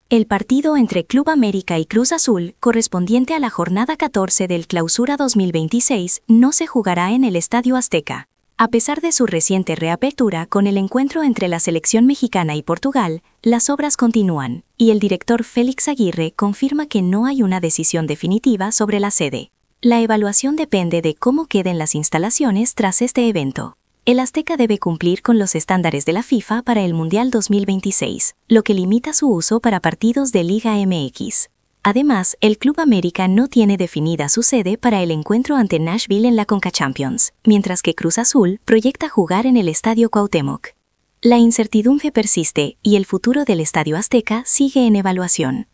El partido entre Club América y Cruz Azul, correspondiente a la jornada 14 del Clausura 2026, no se jugará en el Estadio Azteca. A pesar de su reciente reapertura con el encuentro entre la selección mexicana y Portugal, las obras continúan, y el director Félix Aguirre confirma que no hay una decisión definitiva sobre la sede. La evaluación depende de cómo queden las instalaciones tras este evento. El Azteca debe cumplir con los estándares de la FIFA para el Mundial 2026, lo que limita su uso para partidos de Liga MX. Además, el Club América no tiene definida su sede para el encuentro ante Nashville en la CONCACHAMPIONS, mientras que Cruz Azul proyecta jugar en el Estadio Cuauhtémoc. La incertidumbre persiste y el futuro del Estadio Azteca sigue en evaluación.